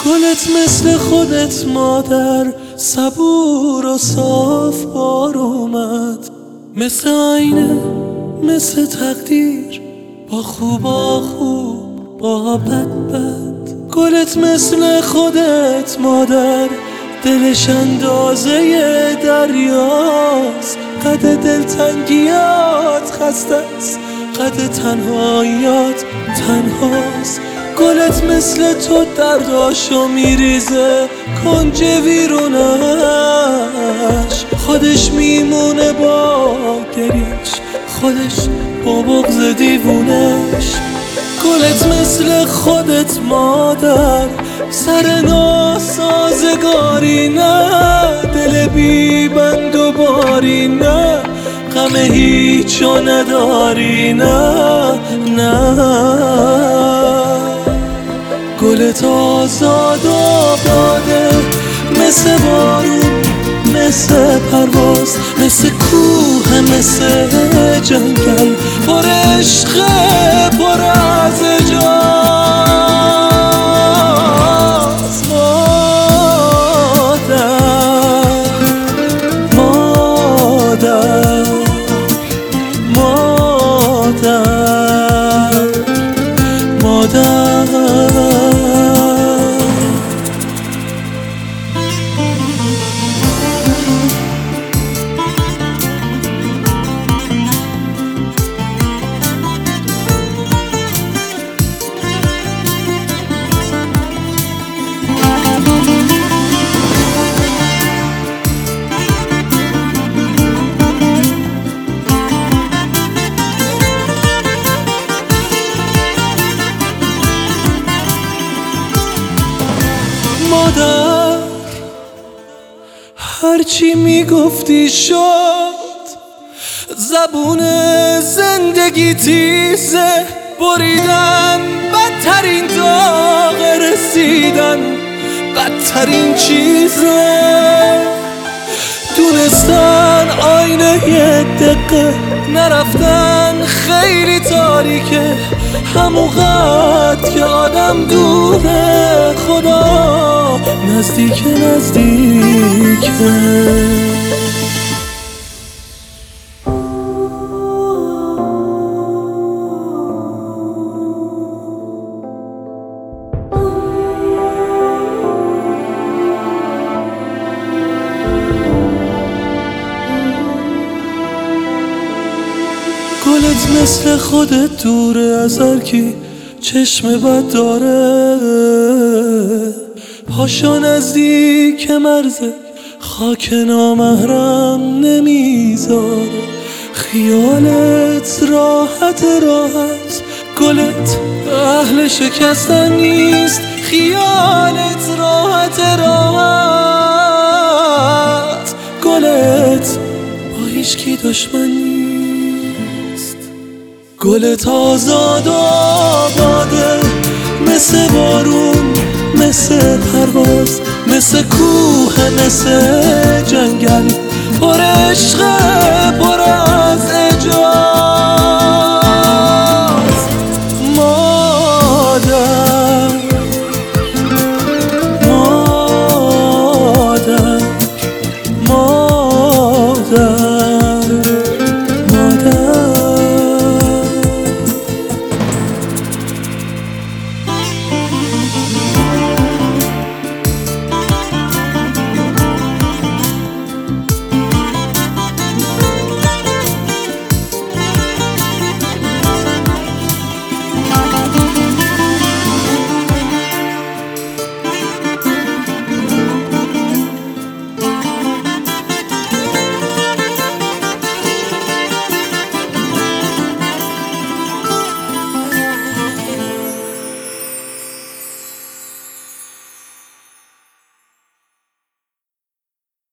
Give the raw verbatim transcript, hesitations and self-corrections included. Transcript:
گلت مثل خودت مادر، صبور و صاف بار اومد، مثل آینه مثل تقدیر، با خوبا خوب با بد بد. گلت مثل خودت مادر، دلش اندازه دریاست، قد دلتنگیات خسته است، قد تنهاییات تنهاست. گلت مثل تو درداشو میریزه کنج ویرونش، خودش میمونه با گریش، خودش با بغض دیوونش. گلت مثل خودت مادر، سر ناسازگاری نه، دل بی بند و باری نه، غم هیچو نداری نه نه. گلت آزاد و آباده، مثل بارون مثل پرواز، مثل کوه مثل جنگل، پر عشق پر از اجاز. مادر مادر مادر مادر. مادر هرچی میگفتی شد، زبون زندگی تیزه، بریدن بدترین داغ رسیدن، بدترین چیزه. دونستن آینه یه دقیقه، نرفتن خیلی تاریکه، همونقدر که آدم دوره خدا نزدیک نزدیکه. گلت مثل خودت دوره از هرکی چشم بد داره، پاشو نزدیک مرزه خاک نامحرم نمیذاره. خیالت راحت راحت، گلت اهل شکستن نیست، خیالت راحت راحت، گلت با هیچکی دشمن نیست. گلت آزاد و آباده، مثل بارون مثل پرواز، مثل کوه مثل جنگل، پر عشق